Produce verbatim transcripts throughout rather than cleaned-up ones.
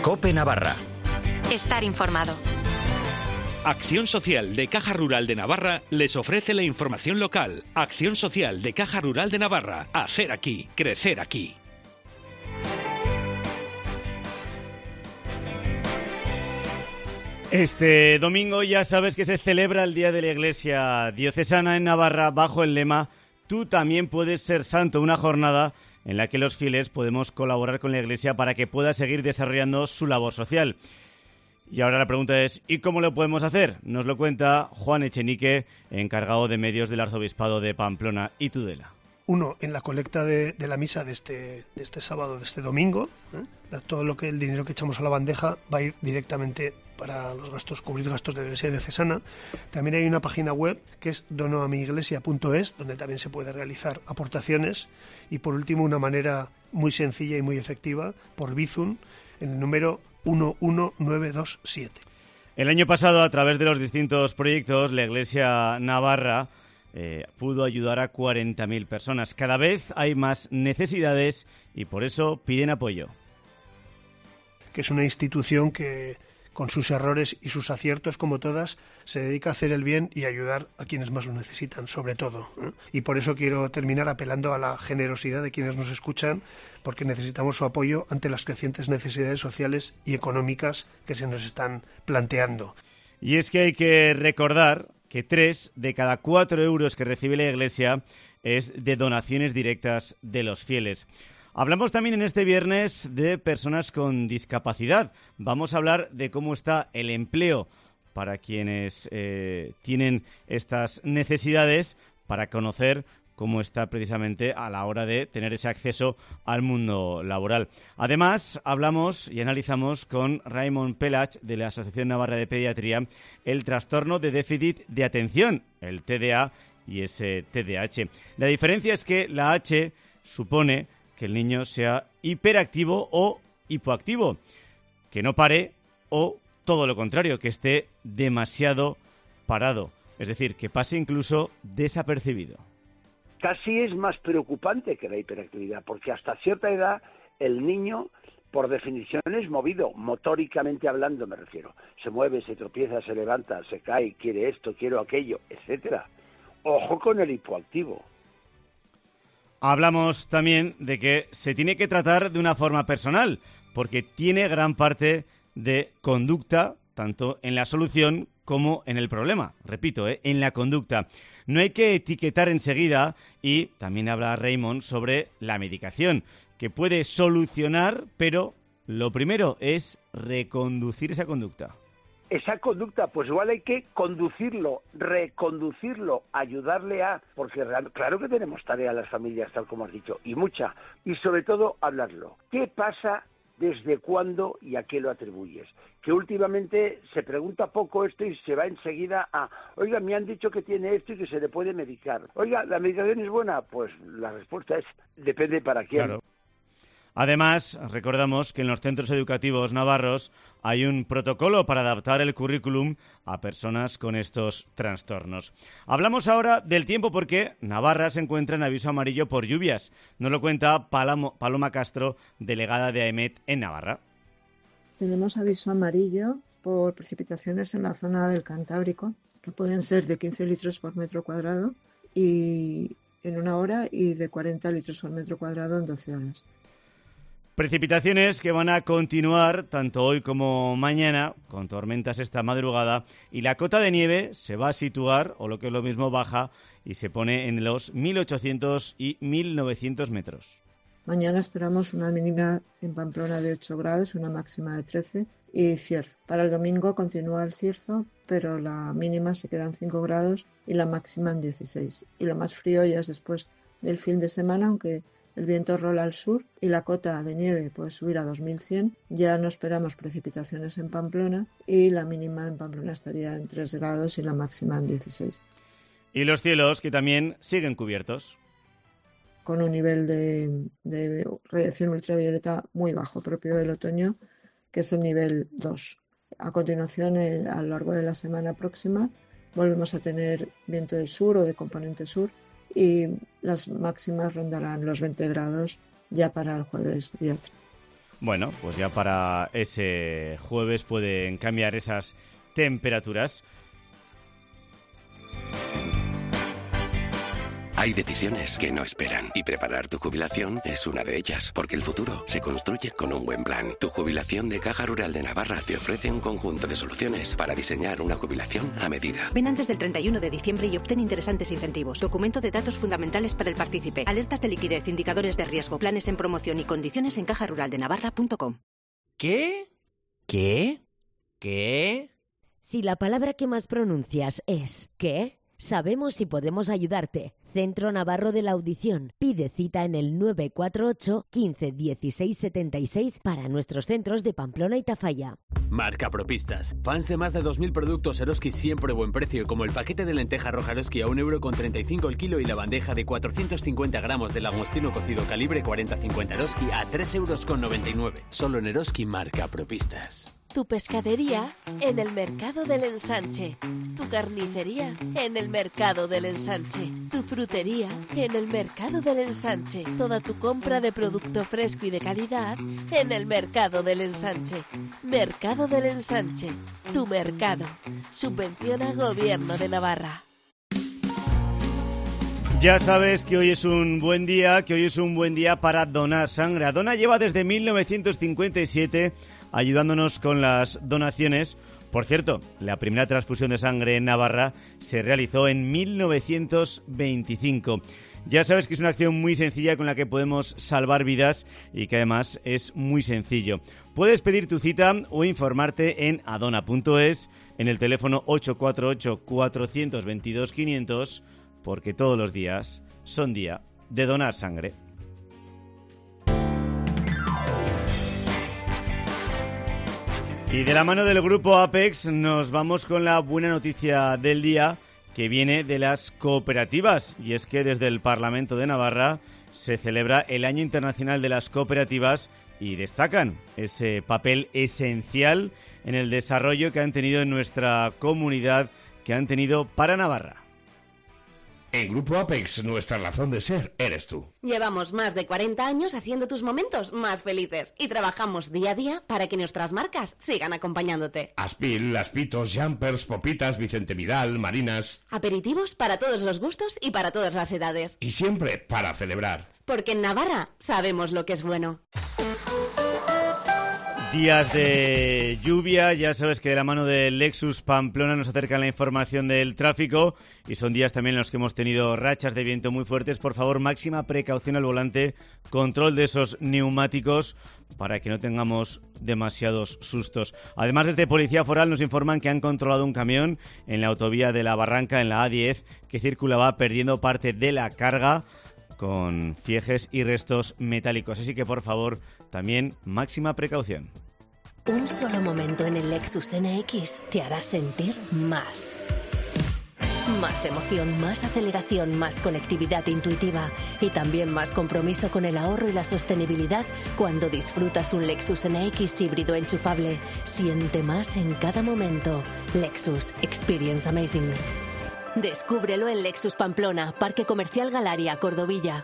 COPE Navarra. Estar informado. Acción Social de Caja Rural de Navarra les ofrece la información local. Acción Social de Caja Rural de Navarra. Hacer aquí, crecer aquí. Este domingo ya sabes que se celebra el Día de la Iglesia Diocesana en Navarra bajo el lema Tú también puedes ser santo, una jornada en la que los fieles podemos colaborar con la Iglesia para que pueda seguir desarrollando su labor social. Y ahora la pregunta es, ¿y cómo lo podemos hacer? Nos lo cuenta Juan Echenique, encargado de medios del Arzobispado de Pamplona y Tudela. Uno, en la colecta de, de la misa de este, de este sábado, de este domingo, ¿eh? todo lo que el dinero que echamos a la bandeja va a ir directamente para los gastos, cubrir gastos de la Iglesia Diocesana. También hay una página web que es donoamiglesia punto es, donde también se puede realizar aportaciones. Y por último, una manera muy sencilla y muy efectiva, por Bizum, en el número uno uno nueve dos siete. El año pasado, a través de los distintos proyectos, la Iglesia Navarra eh, pudo ayudar a cuarenta mil personas. Cada vez hay más necesidades y por eso piden apoyo. Que es una institución que, con sus errores y sus aciertos, como todas, se dedica a hacer el bien y ayudar a quienes más lo necesitan, sobre todo, ¿eh? Y por eso quiero terminar apelando a la generosidad de quienes nos escuchan, porque necesitamos su apoyo ante las crecientes necesidades sociales y económicas que se nos están planteando. Y es que hay que recordar que tres de cada cuatro euros que recibe la Iglesia es de donaciones directas de los fieles. Hablamos también en este viernes de personas con discapacidad. Vamos a hablar de cómo está el empleo para quienes eh, tienen estas necesidades, para conocer cómo está precisamente a la hora de tener ese acceso al mundo laboral. Además, hablamos y analizamos con Raymond Pelach, de la Asociación Navarra de Pediatría, el trastorno de déficit de atención, el T D A y ese T D A H. La diferencia es que la H supone que el niño sea hiperactivo o hipoactivo, que no pare, o todo lo contrario, que esté demasiado parado, es decir, que pase incluso desapercibido. Casi es más preocupante que la hiperactividad, porque hasta cierta edad el niño, por definición, es movido, motóricamente hablando me refiero. Se mueve, se tropieza, se levanta, se cae, quiere esto, quiero aquello, etcétera. Ojo con el hipoactivo. Hablamos también de que se tiene que tratar de una forma personal, porque tiene gran parte de conducta, tanto en la solución como en el problema. Repito, ¿eh? en la conducta. No hay que etiquetar enseguida, y también habla Raymond sobre la medicación, que puede solucionar, pero lo primero es reconducir esa conducta. Esa conducta, pues igual hay que conducirlo, reconducirlo, ayudarle a... Porque claro que tenemos tarea las familias, tal como has dicho, y mucha. Y sobre todo, hablarlo. ¿Qué pasa? ¿Desde cuándo y a qué lo atribuyes? Que últimamente se pregunta poco esto y se va enseguida a, oiga, me han dicho que tiene esto y que se le puede medicar. Oiga, ¿la medicación es buena? Pues la respuesta es, depende para quién. Claro. Además, recordamos que en los centros educativos navarros hay un protocolo para adaptar el currículum a personas con estos trastornos. Hablamos ahora del tiempo porque Navarra se encuentra en aviso amarillo por lluvias. Nos lo cuenta Palamo, Paloma Castro, delegada de AEMET en Navarra. Tenemos aviso amarillo por precipitaciones en la zona del Cantábrico, que pueden ser de quince litros por metro cuadrado y en una hora y de cuarenta litros por metro cuadrado en doce horas. Precipitaciones que van a continuar tanto hoy como mañana, con tormentas esta madrugada, y la cota de nieve se va a situar, o lo que es lo mismo, baja, y se pone en los mil ochocientos y mil novecientos metros. Mañana esperamos una mínima en Pamplona de ocho grados, una máxima de trece, y cierzo. Para el domingo continúa el cierzo, pero la mínima se queda en cinco grados y la máxima en dieciséis. Y lo más frío ya es después del fin de semana, aunque el viento rola al sur y la cota de nieve puede subir a dos mil cien. Ya no esperamos precipitaciones en Pamplona y la mínima en Pamplona estaría en tres grados y la máxima en dieciséis. Y los cielos que también siguen cubiertos. Con un nivel de, de radiación ultravioleta muy bajo, propio del otoño, que es el nivel dos. A continuación, eh, a lo largo de la semana próxima, volvemos a tener viento del sur o de componente sur, y las máximas rondarán los veinte grados ya para el jueves día tres. Bueno, pues ya para ese jueves pueden cambiar esas temperaturas. Hay decisiones que no esperan y preparar tu jubilación es una de ellas, porque el futuro se construye con un buen plan. Tu jubilación de Caja Rural de Navarra te ofrece un conjunto de soluciones para diseñar una jubilación a medida. Ven antes del treinta y uno de diciembre y obtén interesantes incentivos. Documento de datos fundamentales para el partícipe. Alertas de liquidez, indicadores de riesgo, planes en promoción y condiciones en caja rural de navarra punto com. ¿Qué? ¿Qué? ¿Qué? Si la palabra que más pronuncias es ¿qué? Sabemos y podemos ayudarte. Centro Navarro de la Audición. Pide cita en el nueve cuatro ocho, quince, dieciséis, setenta y seis para nuestros centros de Pamplona y Tafalla. Marca Propistas. Fans de más de dos mil productos Eroski siempre buen precio, como el paquete de lenteja roja Eroski a un euro con treinta y cinco el kilo y la bandeja de cuatrocientos cincuenta gramos de langostino cocido calibre cuarenta cincuenta Eroski a tres euros con noventa y nueve. Solo en Eroski Marca Propistas. Tu pescadería en el Mercado del Ensanche. Tu carnicería en el Mercado del Ensanche. Tu frutería en el Mercado del Ensanche. Toda tu compra de producto fresco y de calidad en el Mercado del Ensanche. Mercado del Ensanche. Tu mercado. Subvenciona Gobierno de Navarra. Ya sabes que hoy es un buen día, que hoy es un buen día para donar sangre. Adona lleva desde mil novecientos cincuenta y siete ayudándonos con las donaciones. Por cierto, la primera transfusión de sangre en Navarra se realizó en mil novecientos veinticinco. Ya sabes que es una acción muy sencilla con la que podemos salvar vidas y que además es muy sencillo. Puedes pedir tu cita o informarte en adona punto es, en el teléfono ocho cuatro ocho, cuatro dos dos, quinientos, porque todos los días son día de donar sangre. Y de la mano del grupo Apex nos vamos con la buena noticia del día, que viene de las cooperativas. Y es que desde el Parlamento de Navarra se celebra el Año Internacional de las Cooperativas y destacan ese papel esencial en el desarrollo que han tenido en nuestra comunidad, que han tenido para Navarra. En Grupo Apex, nuestra razón de ser eres tú. Llevamos más de cuarenta años haciendo tus momentos más felices y trabajamos día a día para que nuestras marcas sigan acompañándote. Aspil, Aspitos, Jumpers, Popitas, Vicente Vidal, Marinas. Aperitivos para todos los gustos y para todas las edades. Y siempre para celebrar. Porque en Navarra sabemos lo que es bueno. Días de lluvia, ya sabes que de la mano de Lexus Pamplona nos acercan la información del tráfico y son días también en los que hemos tenido rachas de viento muy fuertes. Por favor, máxima precaución al volante, control de esos neumáticos para que no tengamos demasiados sustos. Además, desde Policía Foral nos informan que han controlado un camión en la autovía de la Barranca, en la A diez, que circulaba perdiendo parte de la carga con fiejes y restos metálicos. Así que, por favor, también máxima precaución. Un solo momento en el Lexus N X te hará sentir más. Más emoción, más aceleración, más conectividad intuitiva y también más compromiso con el ahorro y la sostenibilidad cuando disfrutas un Lexus N X híbrido enchufable. Siente más en cada momento. Lexus Experience Amazing. Descúbrelo en Lexus Pamplona, Parque Comercial Galaria, Cordovilla.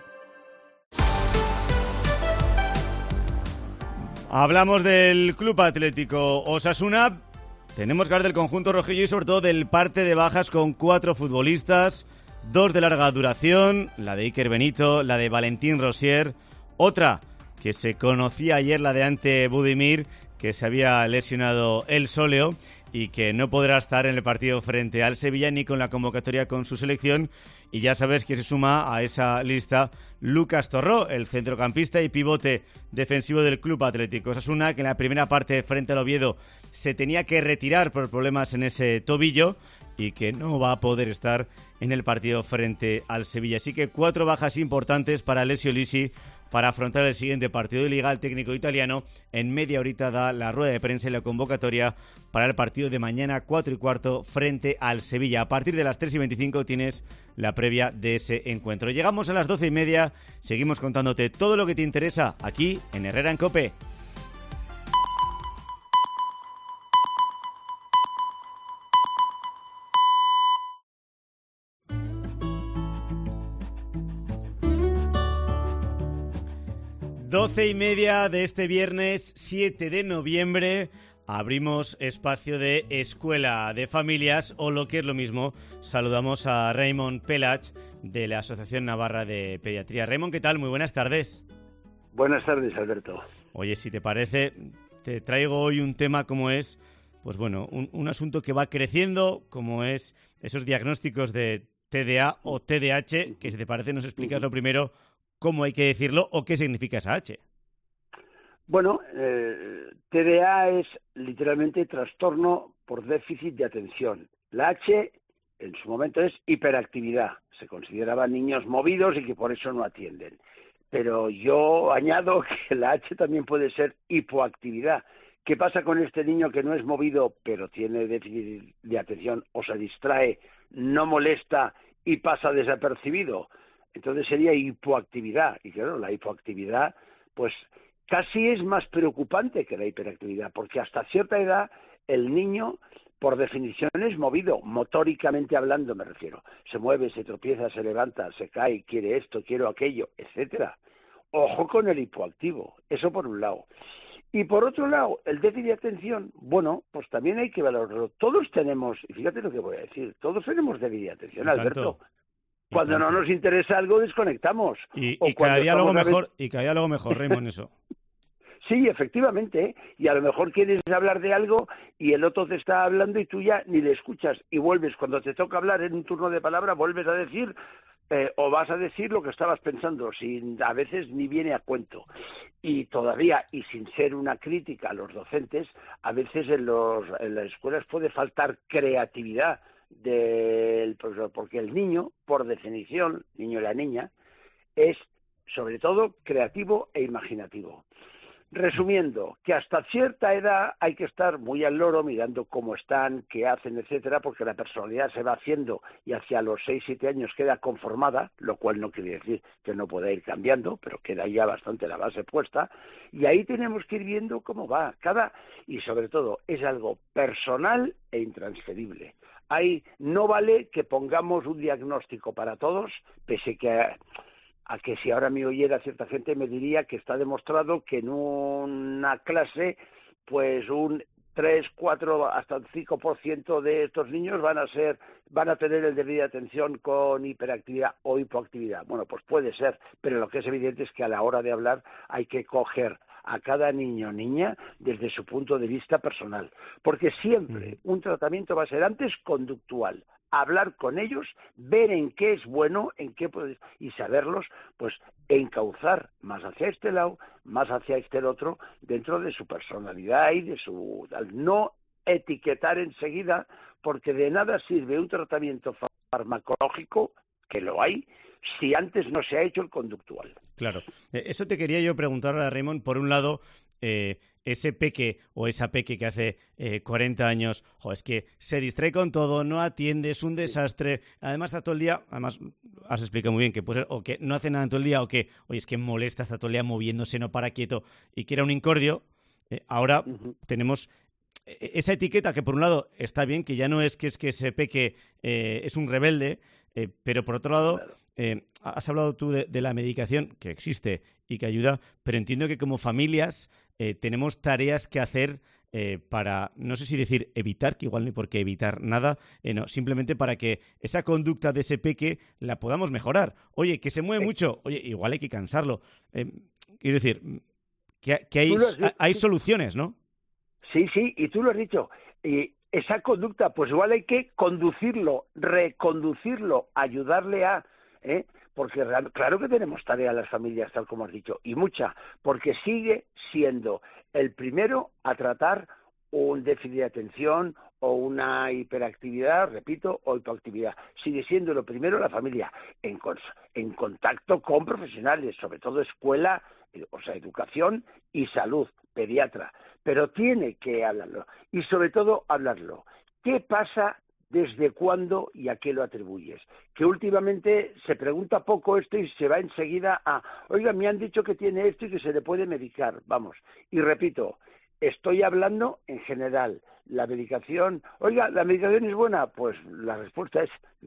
Hablamos del Club Atlético Osasuna. Tenemos que hablar del conjunto rojillo y sobre todo del parte de bajas con cuatro futbolistas, dos de larga duración, la de Iker Benito, la de Valentín Rosier, otra que se conocía ayer, la de Ante Budimir, que se había lesionado el sóleo y que no podrá estar en el partido frente al Sevilla ni con la convocatoria con su selección. Y ya sabes que se suma a esa lista Lucas Torró, el centrocampista y pivote defensivo del Club Atlético Osasuna, que en la primera parte frente al Oviedo se tenía que retirar por problemas en ese tobillo y que no va a poder estar en el partido frente al Sevilla. Así que cuatro bajas importantes para Alessio Lisi para afrontar el siguiente partido de Liga. El técnico italiano en media horita da la rueda de prensa y la convocatoria para el partido de mañana cuatro y cuarto frente al Sevilla. A partir de las tres y veinticinco tienes la previa de ese encuentro. Llegamos a las doce y media, seguimos contándote todo lo que te interesa aquí en Herrera en COPE. doce y media de este viernes siete de noviembre abrimos espacio de Escuela de Familias, o lo que es lo mismo, saludamos a Raymond Pelach de la Asociación Navarra de Pediatría. Raymond, ¿qué tal? Muy buenas tardes. Buenas tardes, Alberto. Oye, si te parece, te traigo hoy un tema como es, pues bueno, un, un asunto que va creciendo, como es esos diagnósticos de T D A o T D A H, que si te parece nos explicas lo primero cómo hay que decirlo o qué significa esa H. Bueno, eh, T D A es literalmente trastorno por déficit de atención. La H en su momento es hiperactividad. Se consideraban niños movidos y que por eso no atienden. Pero yo añado que la H también puede ser hipoactividad. ¿Qué pasa con este niño que no es movido pero tiene déficit de atención o se distrae, no molesta y pasa desapercibido? Entonces sería hipoactividad. Y claro, la hipoactividad pues casi es más preocupante que la hiperactividad, porque hasta cierta edad el niño, por definición, es movido, motóricamente hablando me refiero. Se mueve, se tropieza, se levanta, se cae, quiere esto, quiero aquello, etcétera. Ojo con el hipoactivo, eso por un lado. Y por otro lado, el déficit de atención, bueno, pues también hay que valorarlo. Todos tenemos, y fíjate lo que voy a decir, todos tenemos déficit de atención, Alberto. Cuando no nos interesa algo, desconectamos. Y, y cada día luego mejor, y cada día luego mejor, Raymond, eso. Sí, efectivamente, y a lo mejor quieres hablar de algo y el otro te está hablando y tú ya ni le escuchas y vuelves, cuando te toca hablar en un turno de palabra, vuelves a decir eh, o vas a decir lo que estabas pensando, sin a veces ni viene a cuento. Y todavía, y sin ser una crítica a los docentes, a veces en, los, en las escuelas puede faltar creatividad del profesor, porque el niño, por definición, niño y la niña, es sobre todo creativo e imaginativo. Resumiendo, que hasta cierta edad hay que estar muy al loro mirando cómo están, qué hacen, etcétera, porque la personalidad se va haciendo y hacia los seis, siete años queda conformada, lo cual no quiere decir que no pueda ir cambiando, pero queda ya bastante la base puesta, y ahí tenemos que ir viendo cómo va cada, y sobre todo es algo personal e intransferible. Ahí no vale que pongamos un diagnóstico para todos, pese que a, a que si ahora me oyera cierta gente me diría que está demostrado que en una clase pues un tres, cuatro, hasta un cinco por ciento de estos niños van a ser, van a tener el déficit de atención con hiperactividad o hipoactividad. Bueno, pues puede ser, pero lo que es evidente es que a la hora de hablar hay que coger a cada niño o niña desde su punto de vista personal, porque siempre un tratamiento va a ser antes conductual, hablar con ellos, ver en qué es bueno, en qué puedes, y saberlos, pues encauzar más hacia este lado, más hacia este otro, dentro de su personalidad y de su... no etiquetar enseguida, porque de nada sirve un tratamiento farmacológico, que lo hay, si antes no se ha hecho el conductual. Claro. Eso te quería yo preguntar a Raymond. Por un lado, eh, ese peque o esa peque que hace eh, cuarenta años, jo, es que se distrae con todo, no atiende, es un desastre. Además, está todo el día, además, has explicado muy bien que puede ser, o que no hace nada todo el día, o que, oye, es que molesta, está todo el día moviéndose, no para quieto, y que era un incordio. Eh, ahora uh-huh. tenemos esa etiqueta que, por un lado, está bien, que ya no es que, es que ese peque eh, es un rebelde, eh, pero por otro lado... Claro. Eh, has hablado tú de, de la medicación que existe y que ayuda, pero entiendo que como familias eh, tenemos tareas que hacer eh, para, no sé si decir evitar, que igual no hay por qué evitar nada, eh, no, simplemente para que esa conducta de ese peque la podamos mejorar. Oye, que se mueve mucho, oye, igual hay que cansarlo. Eh, quiero decir, que, que hay, hay soluciones, ¿no? Sí, sí, y tú lo has dicho. Y esa conducta, pues igual hay que conducirlo, reconducirlo, ayudarle a... ¿Eh? Porque claro que tenemos tarea las familias, tal como has dicho, y mucha, porque sigue siendo el primero a tratar un déficit de atención o una hiperactividad, repito, o hipoactividad. Sigue siendo lo primero la familia, en, en contacto con profesionales, sobre todo escuela, o sea, educación y salud, pediatra, pero tiene que hablarlo, y sobre todo hablarlo. ¿Qué pasa? ¿Desde cuándo y a qué lo atribuyes? Que últimamente se pregunta poco esto y se va enseguida a, oiga, me han dicho que tiene esto y que se le puede medicar. Vamos, y repito, estoy hablando en general. La medicación, oiga, ¿la medicación es buena? Pues la respuesta es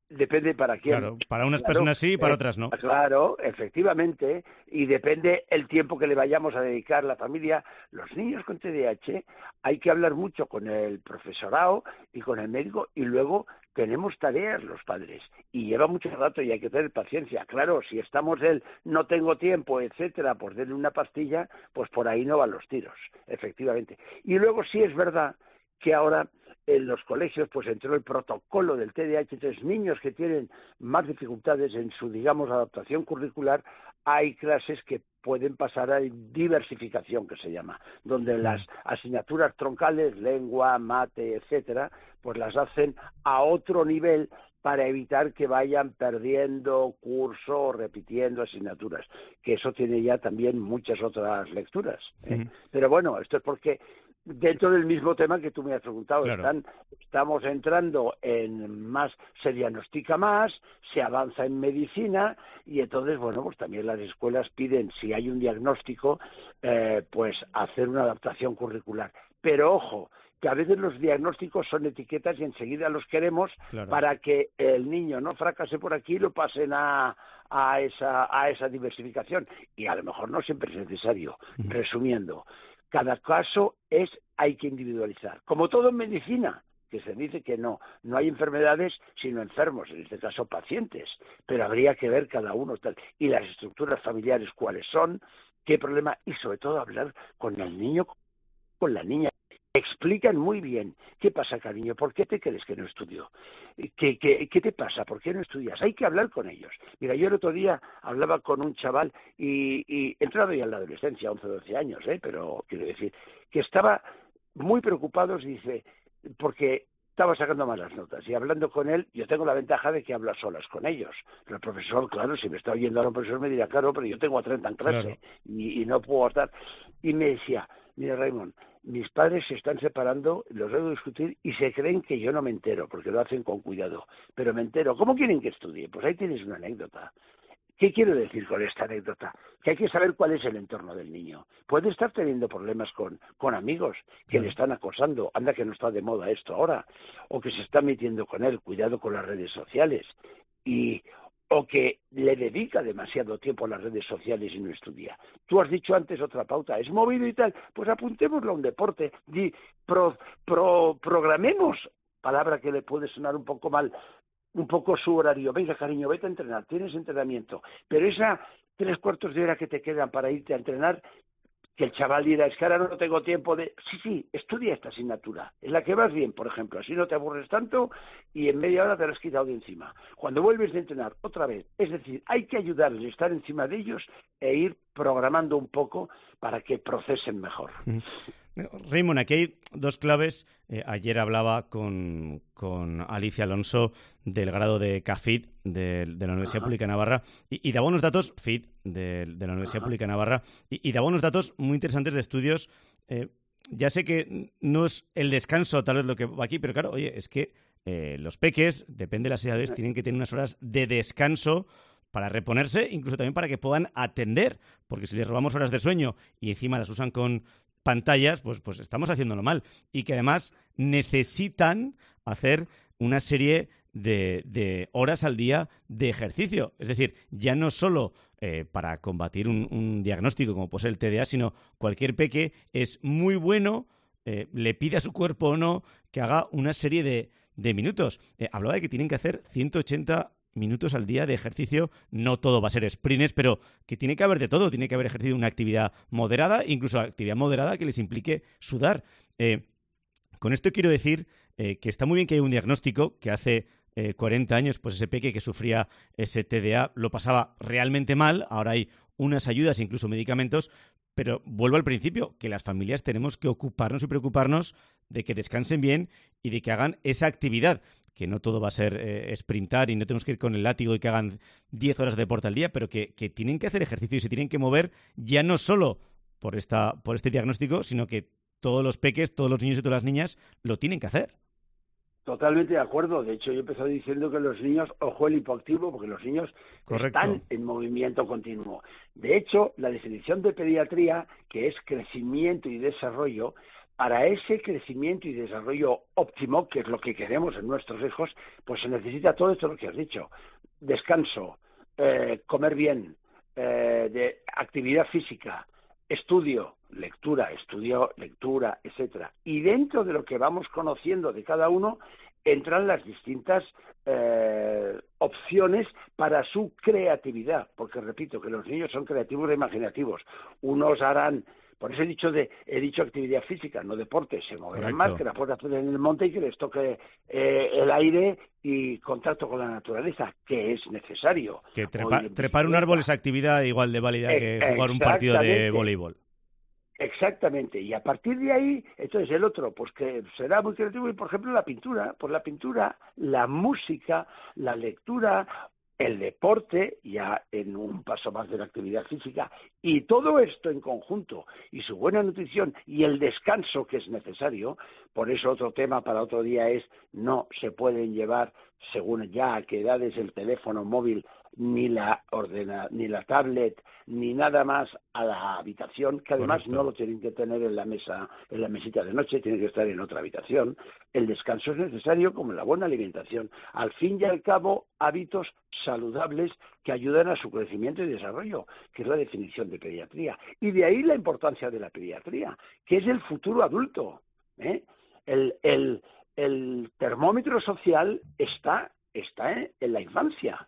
Depende para quién. Claro, para unas Claro, personas sí y para eh, otras no. Claro, efectivamente, y depende el tiempo que le vayamos a dedicar la familia. Los niños con T D A H hay que hablar mucho con el profesorado y con el médico, y luego tenemos tareas los padres, y lleva mucho rato y hay que tener paciencia. Claro, si estamos el no tengo tiempo, etcétera, pues denle una pastilla, pues por ahí no van los tiros, efectivamente. Y luego sí es verdad que ahora en los colegios pues entró el protocolo del T D A H, entonces niños que tienen más dificultades en su, digamos, adaptación curricular, hay clases que pueden pasar a diversificación, que se llama, donde las asignaturas troncales, lengua, mate, etcétera, pues las hacen a otro nivel para evitar que vayan perdiendo curso o repitiendo asignaturas, que eso tiene ya también muchas otras lecturas, ¿eh? Uh-huh. Pero bueno, esto es porque dentro del mismo tema que tú me has preguntado, claro. están, estamos entrando en más, se diagnostica más, se avanza en medicina, y entonces, bueno, pues también las escuelas piden, si hay un diagnóstico, eh, pues hacer una adaptación curricular. Pero ojo, que a veces los diagnósticos son etiquetas y enseguida los queremos, claro, para que el niño no fracase por aquí y lo pasen a, a, esa, a esa diversificación. Y a lo mejor no siempre es necesario. Uh-huh. Resumiendo, cada caso es, hay que individualizar. Como todo en medicina, que se dice que no, no hay enfermedades sino enfermos, en este caso pacientes, pero habría que ver cada uno tal, y las estructuras familiares cuáles son, qué problema, y sobre todo hablar con el niño, con la niña. Explican muy bien qué pasa, cariño, por qué te crees que no estudio, ¿Qué, qué, qué te pasa, por qué no estudias. Hay que hablar con ellos. Mira, yo el otro día hablaba con un chaval y, y entrado ya en la adolescencia, once, doce años, ¿eh? Pero quiero decir que estaba muy preocupado, dice, porque estaba sacando malas notas, y hablando con él, yo tengo la ventaja de que hablo a solas con ellos. Pero el profesor, claro, si me está oyendo ahora un profesor me dirá, claro, pero yo tengo a treinta en clase, claro, y, y no puedo estar. Y me decía, mira, Raymond, mis padres se están separando, los debo discutir y se creen que yo no me entero, porque lo hacen con cuidado, pero me entero. ¿Cómo quieren que estudie? Pues ahí tienes una anécdota. ¿Qué quiero decir con esta anécdota? Que hay que saber cuál es el entorno del niño. Puede estar teniendo problemas con, con amigos que sí. le están acosando, anda que no está de moda esto ahora, o que se está metiendo con él, cuidado con las redes sociales, y o que le dedica demasiado tiempo a las redes sociales y no estudia. Tú has dicho antes otra pauta, es movido y tal, pues apuntémoslo a un deporte, di, pro, pro, programemos, palabra que le puede sonar un poco mal, un poco su horario. Venga, cariño, vete a entrenar, tienes entrenamiento, pero esa tres cuartos de hora que te quedan para irte a entrenar, que el chaval dirá, es que ahora no tengo tiempo de... Sí, sí, estudia esta asignatura, en la que vas bien, por ejemplo, así no te aburres tanto y en media hora te lo has quitado de encima. Cuando vuelves de entrenar, otra vez, es decir, hay que ayudarles a estar encima de ellos e ir programando un poco para que procesen mejor. Raymond, aquí hay dos claves. Eh, ayer hablaba con, con Alicia Alonso del grado de C A F I D de, de la Universidad Ajá. Pública de Navarra y, y daba unos datos, F I D de, de la Universidad Ajá. Pública de Navarra, y, y daba unos datos muy interesantes de estudios. Eh, ya sé que no es el descanso tal vez lo que va aquí, pero claro, oye, es que eh, los peques, depende de las edades, tienen que tener unas horas de descanso para reponerse, incluso también para que puedan atender, porque si les robamos horas de sueño y encima las usan con pantallas, pues, pues estamos haciéndolo mal. Y que además necesitan hacer una serie de, de horas al día de ejercicio. Es decir, ya no solo eh, para combatir un, un diagnóstico como puede ser el T D A, sino cualquier peque es muy bueno, eh, le pide a su cuerpo o no, que haga una serie de, de minutos. Eh, hablaba de que tienen que hacer ciento ochenta minutos al día de ejercicio. No todo va a ser sprints, pero que tiene que haber de todo. Tiene que haber ejercicio, una actividad moderada, incluso actividad moderada que les implique sudar. Eh, con esto quiero decir eh, que está muy bien que haya un diagnóstico, que hace eh, cuarenta años pues ese peque que sufría ese T D A lo pasaba realmente mal. Ahora hay unas ayudas, incluso medicamentos, pero vuelvo al principio, que las familias tenemos que ocuparnos y preocuparnos de que descansen bien y de que hagan esa actividad, que no todo va a ser eh, sprintar y no tenemos que ir con el látigo y que hagan diez horas de deporte al día, pero que, que tienen que hacer ejercicio y se tienen que mover ya no solo por, esta, por este diagnóstico, sino que todos los peques, todos los niños y todas las niñas lo tienen que hacer. Totalmente de acuerdo. De hecho, yo he empezado diciendo que los niños, ojo el hipoactivo, porque los niños Correcto. Están en movimiento continuo. De hecho, la definición de pediatría, que es crecimiento y desarrollo, para ese crecimiento y desarrollo óptimo, que es lo que queremos en nuestros hijos, pues se necesita todo esto lo que has dicho. Descanso, eh, comer bien, eh, de actividad física, estudio, lectura, estudio, lectura, etcétera. Y dentro de lo que vamos conociendo de cada uno, entran las distintas eh, opciones para su creatividad, porque repito que los niños son creativos e imaginativos. Unos harán, por eso he dicho de he dicho actividad física, no deporte, se moverán más, que la puedes hacer en el monte y que les toque eh, el aire y contacto con la naturaleza, que es necesario. Que trepa, trepar un árbol es actividad igual de válida que jugar un partido de voleibol. Exactamente, y a partir de ahí, entonces el otro, pues que será muy creativo, y por ejemplo la pintura, pues la pintura, la música, la lectura, el deporte, ya en un paso más de la actividad física, y todo esto en conjunto, y su buena nutrición, y el descanso que es necesario, por eso otro tema para otro día es, no se pueden llevar, según ya a qué edades, el teléfono móvil, ni la ordena, ni la tablet, ni nada más a la habitación, que además Correcto. No lo tienen que tener en la mesa, en la mesita de noche, tiene que estar en otra habitación. El descanso es necesario, como la buena alimentación. Al fin y al cabo, hábitos saludables que ayudan a su crecimiento y desarrollo, que es la definición de pediatría. Y de ahí la importancia de la pediatría, que es el futuro adulto, ¿eh? El, el, el termómetro social está, está ¿eh? en la infancia.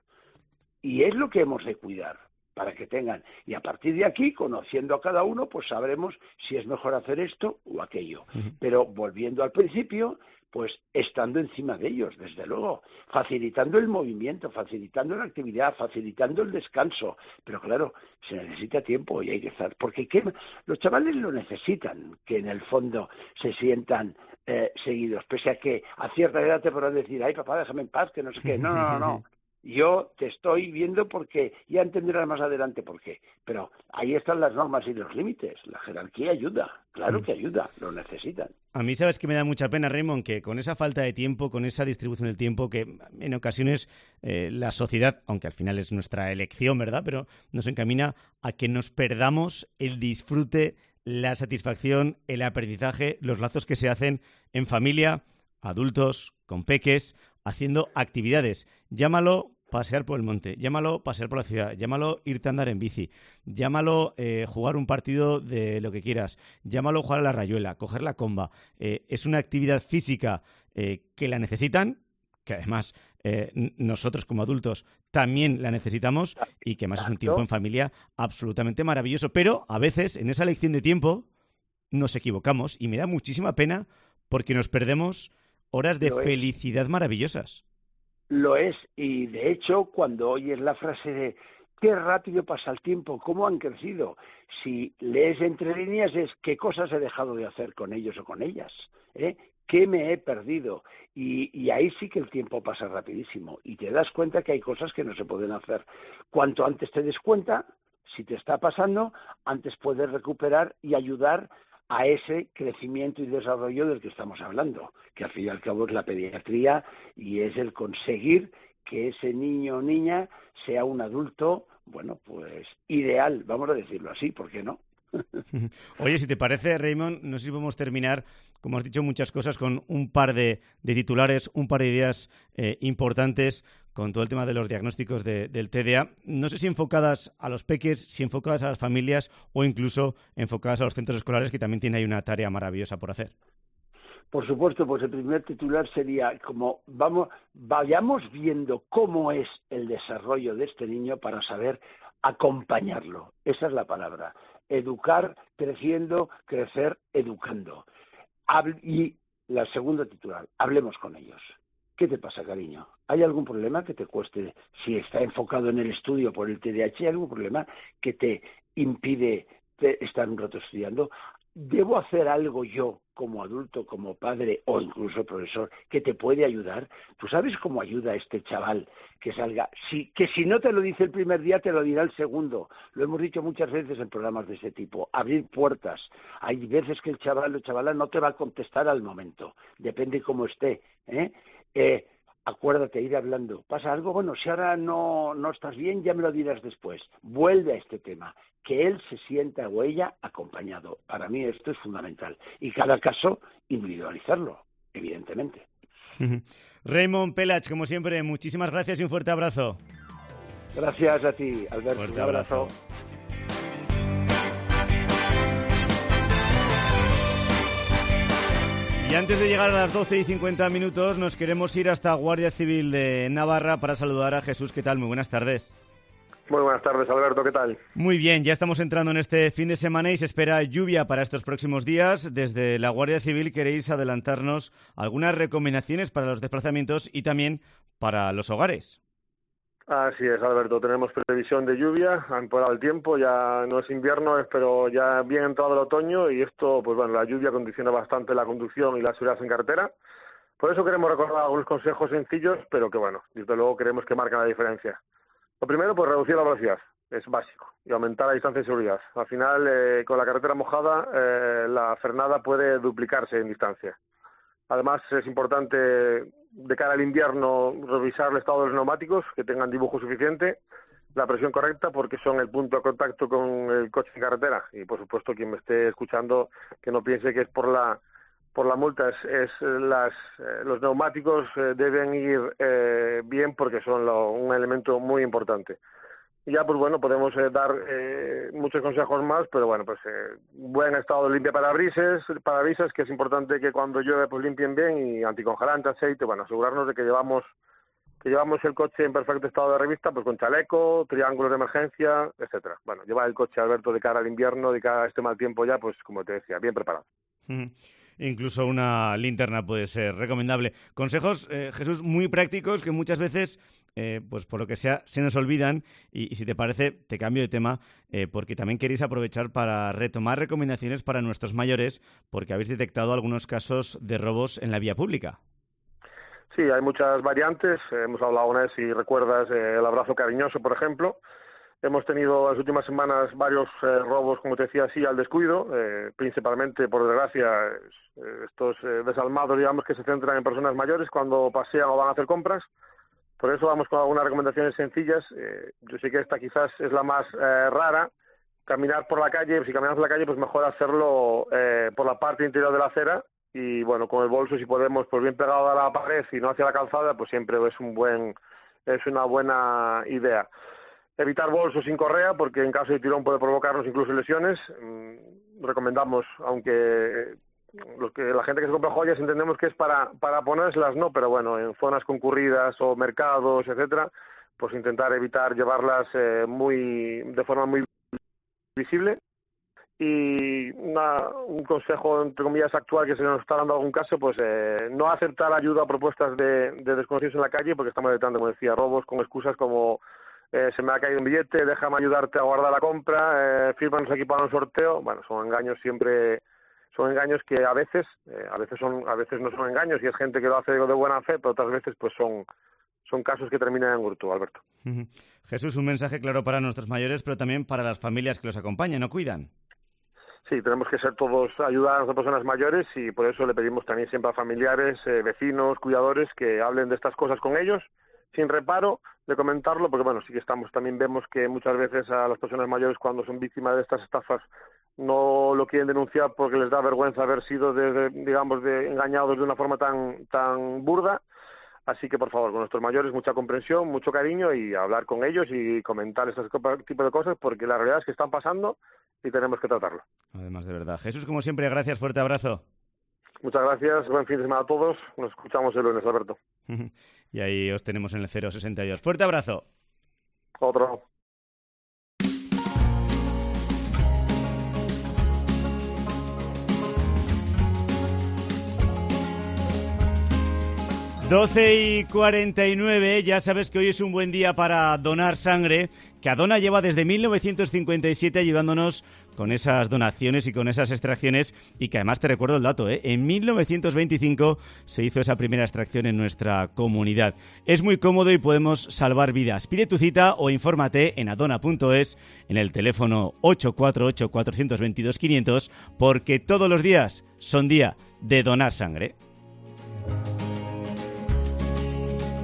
Y es lo que hemos de cuidar, para que tengan. Y a partir de aquí, conociendo a cada uno, pues sabremos si es mejor hacer esto o aquello. Uh-huh. Pero volviendo al principio, pues estando encima de ellos, desde luego, facilitando el movimiento, facilitando la actividad, facilitando el descanso. Pero claro, se necesita tiempo y hay que estar. Porque ¿qué? Los chavales lo necesitan, que en el fondo se sientan eh, seguidos. Pese a que a cierta edad te podrán decir, ay papá, déjame en paz, que no sé qué. No, no, no, no. Yo te estoy viendo porque ya entenderás más adelante por qué. Pero ahí están las normas y los límites. La jerarquía ayuda, claro que ayuda, lo necesitan. A mí, sabes que me da mucha pena, Raymond, que con esa falta de tiempo, con esa distribución del tiempo, que en ocasiones eh, la sociedad, aunque al final es nuestra elección, ¿verdad?, pero nos encamina a que nos perdamos el disfrute, la satisfacción, el aprendizaje, los lazos que se hacen en familia, adultos, con peques, haciendo actividades. Llámalo pasear por el monte, llámalo pasear por la ciudad, llámalo irte a andar en bici, llámalo eh, jugar un partido de lo que quieras, llámalo jugar a la rayuela, coger la comba. Eh, es una actividad física eh, que la necesitan, que además eh, nosotros como adultos también la necesitamos y que además es un tiempo en familia absolutamente maravilloso. Pero a veces en esa elección de tiempo nos equivocamos y me da muchísima pena porque nos perdemos horas de felicidad maravillosas. Lo es, y de hecho, cuando oyes la frase de qué rápido pasa el tiempo, cómo han crecido, si lees entre líneas es qué cosas he dejado de hacer con ellos o con ellas, ¿eh? ¿Qué me he perdido? Y, y ahí sí que el tiempo pasa rapidísimo, y te das cuenta que hay cosas que no se pueden hacer. Cuanto antes te des cuenta, si te está pasando, antes puedes recuperar y ayudar a ese crecimiento y desarrollo del que estamos hablando, que al fin y al cabo es la pediatría y es el conseguir que ese niño o niña sea un adulto, bueno, pues ideal, vamos a decirlo así, ¿por qué no? Oye, si te parece, Raymond, no sé si podemos terminar, como has dicho muchas cosas, con un par de, de titulares, un par de ideas eh, importantes con todo el tema de los diagnósticos de, del T D A. No sé si enfocadas a los peques, si enfocadas a las familias o incluso enfocadas a los centros escolares, que también tienen ahí una tarea maravillosa por hacer. Por supuesto, pues el primer titular sería como vamos, vayamos viendo cómo es el desarrollo de este niño para saber acompañarlo. Esa es la palabra. Educar, creciendo, crecer, educando. Y la segunda titular, hablemos con ellos. ¿Qué te pasa, cariño? ¿Hay algún problema que te cueste? Si está enfocado en el estudio por el T D A H, ¿hay algún problema que te impide estar un rato estudiando? ¿Debo hacer algo yo como adulto, como padre o incluso profesor que te puede ayudar? ¿Tú sabes cómo ayuda a este chaval que salga? Si, que si no te lo dice el primer día, te lo dirá el segundo. Lo hemos dicho muchas veces en programas de ese tipo. Abrir puertas. Hay veces que el chaval o chavala no te va a contestar al momento. Depende cómo esté, ¿eh? Eh, acuérdate, ir hablando. ¿Pasa algo? Bueno, si ahora no, no estás bien, ya me lo dirás después. Vuelve a este tema, que él se sienta o ella acompañado. Para mí esto es fundamental. Y cada caso, individualizarlo, evidentemente. Raymond Pelach, como siempre, muchísimas gracias y un fuerte abrazo. Gracias a ti, Alberto. Fuerte un abrazo. abrazo. Y antes de llegar a las doce y cincuenta minutos, nos queremos ir hasta Guardia Civil de Navarra para saludar a Jesús. ¿Qué tal? Muy buenas tardes. Muy buenas tardes, Alberto. ¿Qué tal? Muy bien, ya estamos entrando en este fin de semana y se espera lluvia para estos próximos días. Desde la Guardia Civil queréis adelantarnos algunas recomendaciones para los desplazamientos y también para los hogares. Así es, Alberto. Tenemos previsión de lluvia, ha empeorado el tiempo, ya no es invierno, pero ya bien entrado el otoño y esto, pues bueno, la lluvia condiciona bastante la conducción y la seguridad en carretera. Por eso queremos recordar algunos consejos sencillos, pero que bueno, desde luego creemos que marcan la diferencia. Lo primero, pues reducir la velocidad, es básico, y aumentar la distancia de seguridad. Al final, eh, con la carretera mojada, eh, la frenada puede duplicarse en distancia. Además, es importante, de cara al invierno, revisar el estado de los neumáticos, que tengan dibujo suficiente, la presión correcta, porque son el punto de contacto con el coche en carretera. Y, por supuesto, quien me esté escuchando, que no piense que es por la por la multa, es, es las eh, los neumáticos eh, deben ir eh, bien, porque son lo, un elemento muy importante. Y ya, pues bueno, podemos eh, dar eh, muchos consejos más, pero bueno, pues eh, buen estado de limpia parabrisas, parabrisas, que es importante que cuando llueve pues limpien bien, y anticongelante, aceite, bueno, asegurarnos de que llevamos que llevamos el coche en perfecto estado de revista, pues con chaleco, triángulos de emergencia, etcétera. Bueno, llevar el coche, Alberto, de cara al invierno, de cara a este mal tiempo ya, pues como te decía, bien preparado. Mm. Incluso una linterna puede ser recomendable. Consejos, eh, Jesús, muy prácticos que muchas veces, eh, pues por lo que sea, se nos olvidan. Y, y si te parece, te cambio de tema, eh, porque también queréis aprovechar para retomar recomendaciones para nuestros mayores, porque habéis detectado algunos casos de robos en la vía pública. Sí, hay muchas variantes. Eh, hemos hablado una vez, si recuerdas, eh, el abrazo cariñoso, por ejemplo. Hemos tenido las últimas semanas varios eh, robos, como te decía, así al descuido, eh, principalmente, por desgracia, eh, estos eh, desalmados, digamos, que se centran en personas mayores cuando pasean o van a hacer compras. Por eso vamos con algunas recomendaciones sencillas. Eh, yo sé que esta quizás es la más eh, rara. Caminar por la calle, si caminamos por la calle, pues mejor hacerlo eh, por la parte interior de la acera, y bueno, con el bolso, si podemos, pues bien pegado a la pared y no hacia la calzada, pues siempre es un buen, es una buena idea. Evitar bolsos sin correa, porque en caso de tirón puede provocarnos incluso lesiones. Mm, recomendamos, aunque los que la gente que se compra joyas entendemos que es para para ponérselas, no, pero bueno, en zonas concurridas o mercados, etcétera, pues intentar evitar llevarlas eh, muy de forma muy visible. Y una, un consejo, entre comillas, actual, que se nos está dando algún caso, pues eh, no aceptar ayuda o propuestas de, de desconocidos en la calle, porque estamos evitando, como decía, robos con excusas como Eh, se me ha caído un billete, déjame ayudarte a guardar la compra, eh, fírmanos aquí para un sorteo. Bueno, son engaños siempre, son engaños que a veces, eh, a veces son, a veces no son engaños y es gente que lo hace de buena fe, pero otras veces pues son, son casos que terminan en hurto, Alberto. Uh-huh. Jesús, un mensaje claro para nuestros mayores, pero también para las familias que los acompañan o cuidan. Sí, tenemos que ser todos, ayudar a las personas mayores, y por eso le pedimos también siempre a familiares, eh, vecinos, cuidadores, que hablen de estas cosas con ellos, sin reparo de comentarlo, porque bueno, sí que estamos, también vemos que muchas veces a las personas mayores, cuando son víctimas de estas estafas, no lo quieren denunciar porque les da vergüenza haber sido, de, de, digamos, de, engañados de una forma tan tan burda. Así que, por favor, con nuestros mayores, mucha comprensión, mucho cariño, y hablar con ellos y comentar este tipo de cosas, porque la realidad es que están pasando y tenemos que tratarlo. Además, de verdad. Jesús, como siempre, gracias, fuerte abrazo. Muchas gracias, buen fin de semana a todos. Nos escuchamos el lunes, Alberto. Y ahí os tenemos en el cero sesenta y dos. Fuerte abrazo. Otro. doce y cuarenta y nueve, ya sabes que hoy es un buen día para donar sangre, que Adona lleva desde mil novecientos cincuenta y siete ayudándonos con esas donaciones y con esas extracciones, y que además te recuerdo el dato, ¿eh? En mil novecientos veinticinco se hizo esa primera extracción en nuestra comunidad. Es muy cómodo y podemos salvar vidas. Pide tu cita o infórmate en adona punto es, en el teléfono ocho cuatro ocho, cuatro dos dos, quinientos, porque todos los días son día de donar sangre.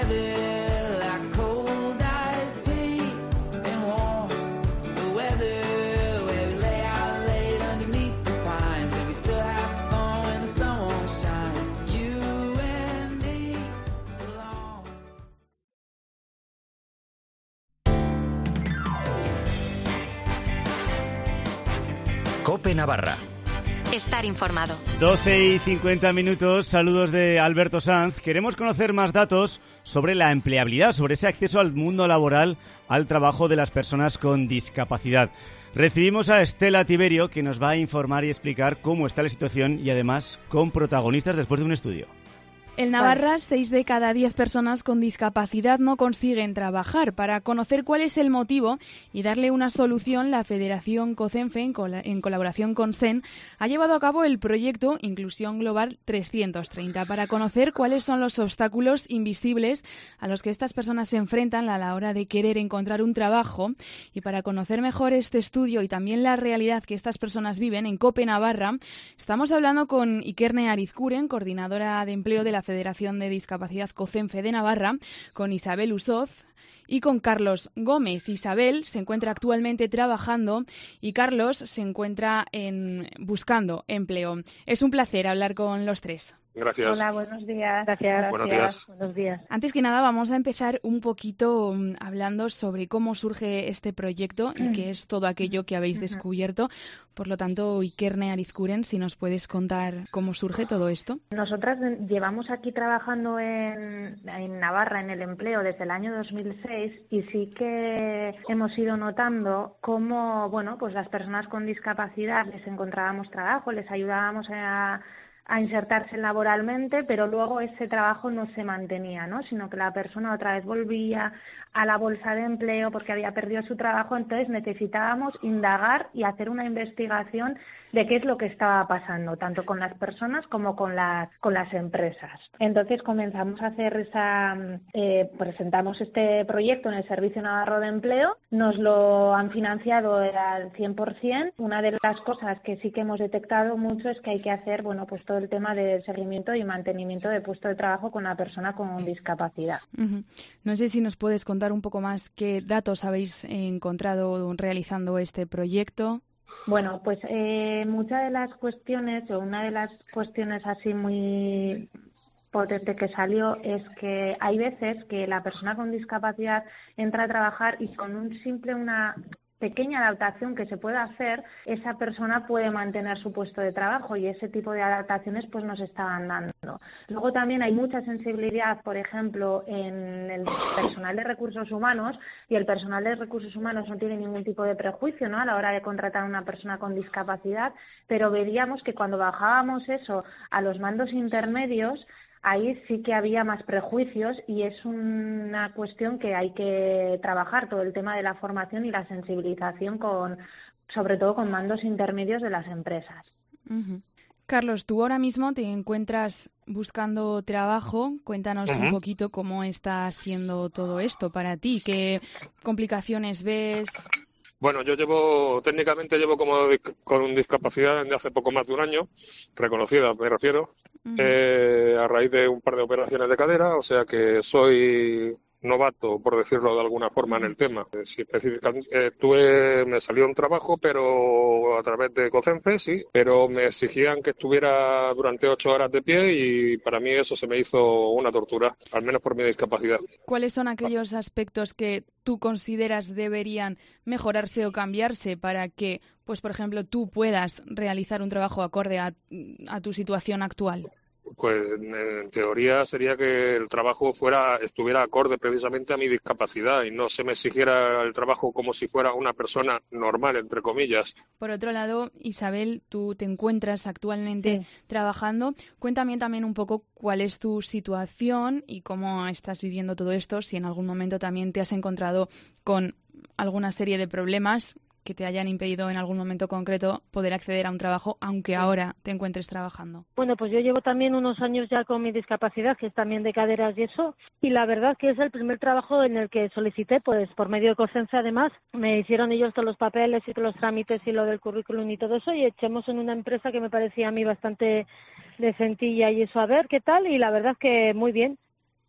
COPE Navarra. Estar informado. doce y cincuenta minutos, saludos de Alberto Sanz. Queremos conocer más datos sobre la empleabilidad, sobre ese acceso al mundo laboral, al trabajo de las personas con discapacidad. Recibimos a Estela Tiberio, que nos va a informar y explicar cómo está la situación y además con protagonistas después de un estudio. En Navarra, seis de cada diez personas con discapacidad no consiguen trabajar. Para conocer cuál es el motivo y darle una solución, la Federación COCENFE, en, col- en colaboración con S E N, ha llevado a cabo el proyecto Inclusión Global trescientos treinta para conocer cuáles son los obstáculos invisibles a los que estas personas se enfrentan a la hora de querer encontrar un trabajo. Y para conocer mejor este estudio y también la realidad que estas personas viven en COPE Navarra, estamos hablando con Ikerne Arizkuren, coordinadora de empleo de la Federación de Discapacidad COCENFE de Navarra, con Isabel Usoz y con Carlos Gómez. Isabel se encuentra actualmente trabajando y Carlos se encuentra en, buscando empleo. Es un placer hablar con los tres. Gracias. Hola, buenos días. Gracias. Buenos días. Buenos días. Antes que nada, vamos a empezar un poquito um, hablando sobre cómo surge este proyecto y qué es todo aquello que habéis descubierto. Por lo tanto, Ikerne Arizkuren, si nos puedes contar cómo surge todo esto. Nosotras llevamos aquí trabajando en, en Navarra en el empleo desde el año dos mil seis y sí que hemos ido notando cómo, bueno, pues las personas con discapacidad les encontrábamos trabajo, les ayudábamos a a insertarse laboralmente, pero luego ese trabajo no se mantenía, ¿no? Sino que la persona otra vez volvía a la bolsa de empleo porque había perdido su trabajo. Entonces necesitábamos indagar y hacer una investigación de qué es lo que estaba pasando, tanto con las personas como con las con las empresas. Entonces comenzamos a hacer esa, eh, presentamos este proyecto en el Servicio Navarro de Empleo, nos lo han financiado al cien por ciento. Una de las cosas que sí que hemos detectado mucho es que hay que hacer, bueno, pues todo el tema del seguimiento y mantenimiento de puesto de trabajo con la persona con discapacidad. Uh-huh. No sé si nos puedes contar un poco más qué datos habéis encontrado realizando este proyecto. Bueno, pues eh, muchas de las cuestiones, o una de las cuestiones así muy potente que salió, es que hay veces que la persona con discapacidad entra a trabajar y con un simple una pequeña adaptación que se pueda hacer, esa persona puede mantener su puesto de trabajo, y ese tipo de adaptaciones pues nos estaban dando. Luego también hay mucha sensibilidad, por ejemplo, en el personal de recursos humanos, y el personal de recursos humanos no tiene ningún tipo de prejuicio, ¿no?, a la hora de contratar a una persona con discapacidad, pero veíamos que cuando bajábamos eso a los mandos intermedios, ahí sí que había más prejuicios, y es una cuestión que hay que trabajar, todo el tema de la formación y la sensibilización, con, sobre todo con mandos intermedios de las empresas. Uh-huh. Carlos, tú ahora mismo te encuentras buscando trabajo. Cuéntanos uh-huh. un poquito cómo está siendo todo esto para ti, qué complicaciones ves. Bueno, yo llevo, técnicamente llevo como con discapacidad desde hace poco más de un año, reconocida me refiero, uh-huh. eh, a raíz de un par de operaciones de cadera, o sea que soy novato, por decirlo de alguna forma, en el tema. Sí, específicamente, eh, tuve, me salió un trabajo, pero a través de COCENFE, sí, pero me exigían que estuviera durante ocho horas de pie, y para mí eso se me hizo una tortura, al menos por mi discapacidad. ¿Cuáles son aquellos aspectos que tú consideras deberían mejorarse o cambiarse para que, pues por ejemplo, tú puedas realizar un trabajo acorde a, a tu situación actual? Pues en teoría sería que el trabajo fuera estuviera acorde precisamente a mi discapacidad y no se me exigiera el trabajo como si fuera una persona normal, entre comillas. Por otro lado, Isabel, tú te encuentras actualmente sí. trabajando. Cuéntame también un poco cuál es tu situación y cómo estás viviendo todo esto, si en algún momento también te has encontrado con alguna serie de problemas que te hayan impedido en algún momento concreto poder acceder a un trabajo, aunque ahora te encuentres trabajando. Bueno, pues yo llevo también unos años ya con mi discapacidad, que es también de caderas y eso, y la verdad que es el primer trabajo en el que solicité, pues por medio de COCENFE además, me hicieron ellos todos los papeles y todos los trámites y lo del currículum y todo eso, y echemos en una empresa que me parecía a mí bastante decentilla y eso, a ver qué tal, y la verdad que muy bien.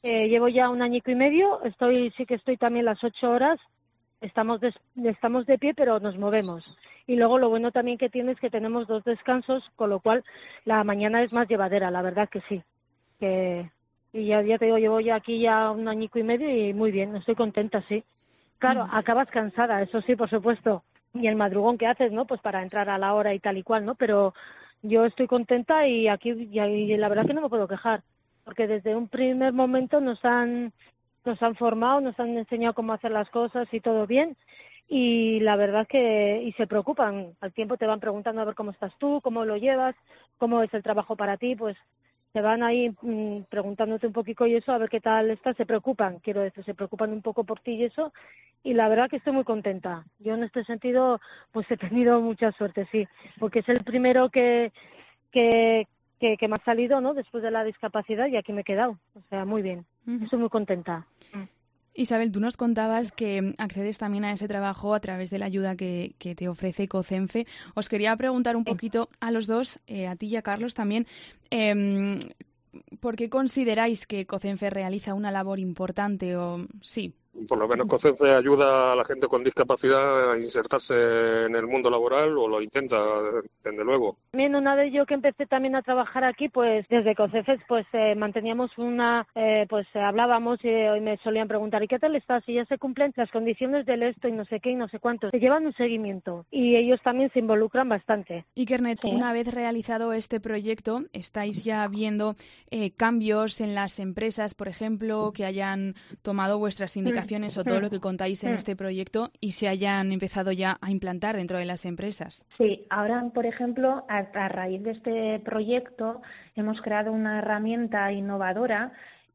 Eh, llevo ya un añico y medio, estoy sí que estoy también las ocho horas, estamos de, estamos de pie, pero nos movemos. Y luego lo bueno también que tiene es que tenemos dos descansos, con lo cual la mañana es más llevadera, la verdad que sí. Que, y ya, ya te digo, llevo ya aquí ya un añico y medio y muy bien, estoy contenta, sí. Claro, mm. acabas cansada, eso sí, por supuesto. Y el madrugón que haces, ¿no? Pues para entrar a la hora y tal y cual, ¿no? Pero yo estoy contenta y aquí y, y la verdad que no me puedo quejar, porque desde un primer momento nos han nos han formado, nos han enseñado cómo hacer las cosas y todo bien, y la verdad que y se preocupan, al tiempo te van preguntando a ver cómo estás tú, cómo lo llevas, cómo es el trabajo para ti, pues te van ahí mmm, preguntándote un poquito y eso, a ver qué tal estás, se preocupan, quiero decir, se preocupan un poco por ti y eso, y la verdad que estoy muy contenta. Yo en este sentido pues he tenido mucha suerte, sí, porque es el primero que que Que, que me ha salido, ¿no? Después de la discapacidad y aquí me he quedado. O sea, muy bien. Uh-huh. Estoy muy contenta. Isabel, tú nos contabas que accedes también a ese trabajo a través de la ayuda que, que te ofrece COCENFE. Os quería preguntar un poquito a los dos, eh, a ti y a Carlos también, eh, ¿por qué consideráis que COCENFE realiza una labor importante? O sí. Por lo menos COCENFE ayuda a la gente con discapacidad a insertarse en el mundo laboral, o lo intenta, desde luego. También una vez yo que empecé también a trabajar aquí, pues desde COCENFE pues eh, manteníamos una, eh, pues eh, hablábamos y, y me solían preguntar, ¿y qué tal estás? Y ya se cumplen las condiciones del esto y no sé qué y no sé cuánto. Se llevan un seguimiento y ellos también se involucran bastante. Y Kernet, sí. Una vez realizado este proyecto, ¿estáis ya viendo eh, cambios en las empresas, por ejemplo, que hayan tomado vuestras indicaciones o todo lo que contáis en este proyecto y se hayan empezado ya a implantar dentro de las empresas? Sí, ahora, por ejemplo, a, a raíz de este proyecto hemos creado una herramienta innovadora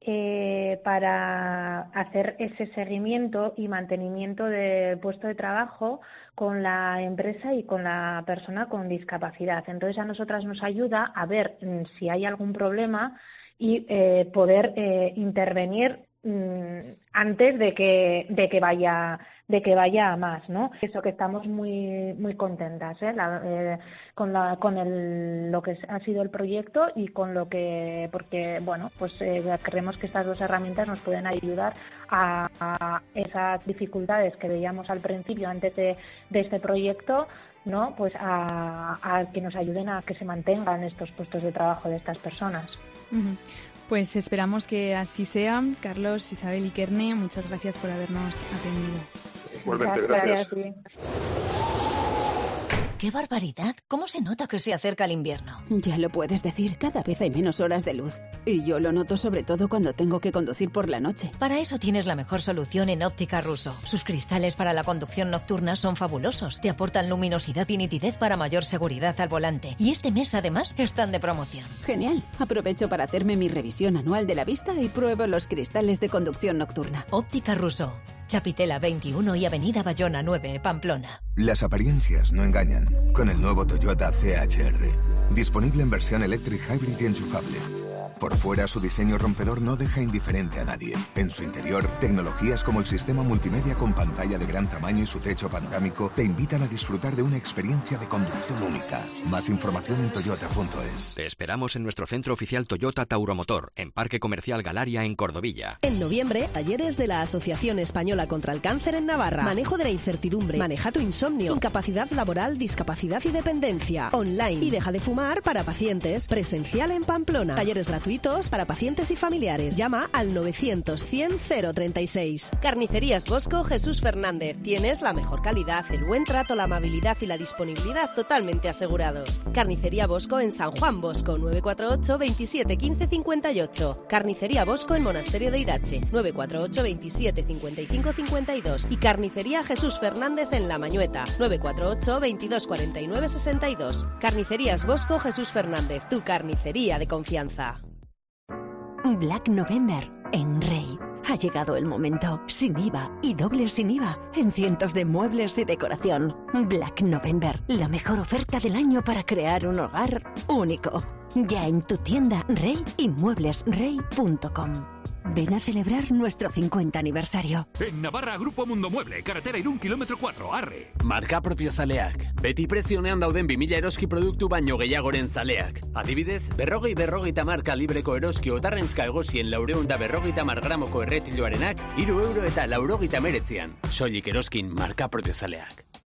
eh, para hacer ese seguimiento y mantenimiento del puesto de trabajo con la empresa y con la persona con discapacidad. Entonces, a nosotras nos ayuda a ver mm, si hay algún problema y eh, poder eh, intervenir antes de que de que vaya de que vaya a más, ¿no? Eso, que estamos muy muy contentas, ¿eh? La, eh, con la con el lo que ha sido el proyecto y con lo que porque bueno pues eh, creemos que estas dos herramientas nos pueden ayudar a, a esas dificultades que veíamos al principio antes de, de este proyecto, ¿no? Pues a, a que nos ayuden a que se mantengan estos puestos de trabajo de estas personas. Uh-huh. Pues esperamos que así sea. Carlos, Isabel y Kerne, muchas gracias por habernos atendido. Igualmente, gracias. gracias. ¡Qué barbaridad! ¿Cómo se nota que se acerca el invierno? Ya lo puedes decir, cada vez hay menos horas de luz. Y yo lo noto sobre todo cuando tengo que conducir por la noche. Para eso tienes la mejor solución en Óptica Russo. Sus cristales para la conducción nocturna son fabulosos. Te aportan luminosidad y nitidez para mayor seguridad al volante. Y este mes, además, están de promoción. Genial. Aprovecho para hacerme mi revisión anual de la vista y pruebo los cristales de conducción nocturna. Óptica Russo. Chapitela veintiuno y Avenida Bayona nueve, Pamplona. Las apariencias no engañan. Con el nuevo Toyota C H R. Disponible en versión Electric Hybrid y enchufable. Por fuera, su diseño rompedor no deja indiferente a nadie. En su interior, tecnologías como el sistema multimedia con pantalla de gran tamaño y su techo panorámico te invitan a disfrutar de una experiencia de conducción única. Más información en toyota punto es. Te esperamos en nuestro centro oficial Toyota Tauromotor, en Parque Comercial Galaria, en Cordovilla. En noviembre, talleres de la Asociación Española contra el Cáncer en Navarra. Manejo de la incertidumbre, maneja tu insomnio, incapacidad laboral, discapacidad y dependencia. Online y deja de fumar para pacientes. Presencial en Pamplona. Talleres gratuitos para pacientes y familiares. Llama al novecientos cien cero treinta y seis. Carnicerías Bosco Jesús Fernández. Tienes la mejor calidad, el buen trato, la amabilidad y la disponibilidad totalmente asegurados. Carnicería Bosco en San Juan Bosco, nueve cuatro ocho, veintisiete, quince, cincuenta y ocho. Carnicería Bosco en Monasterio de Irache, nueve cuatro ocho, veintisiete, cincuenta y cinco, cincuenta y dos. Y Carnicería Jesús Fernández en La Mañueta, nueve cuatro ocho, veintidós, cuarenta y nueve, sesenta y dos. Carnicerías Bosco Jesús Fernández, tu carnicería de confianza. Black November en Rey. Ha llegado el momento, sin I V A y doble sin I V A, en cientos de muebles y decoración. Black November, la mejor oferta del año para crear un hogar único. Ya en tu tienda Rey y muebles rey punto com. Ven a celebrar nuestro cincuenta aniversario. En Navarra, Grupo Mundo Mueble, carretera Irún, kilómetro cuatro, Arre. Marca propio Zaleak. Beti prezionean dauden bi mila eroski produktu baino gehiagoren zaleak. Adibidez, berrogei berrogeita mar kalibreko eroski otarrenska egosien laureun da berrogeita mar gramoko erretiloarenak, hiru euro eta laurogeita meretzian. Soilik eroskin marka propio zaleak.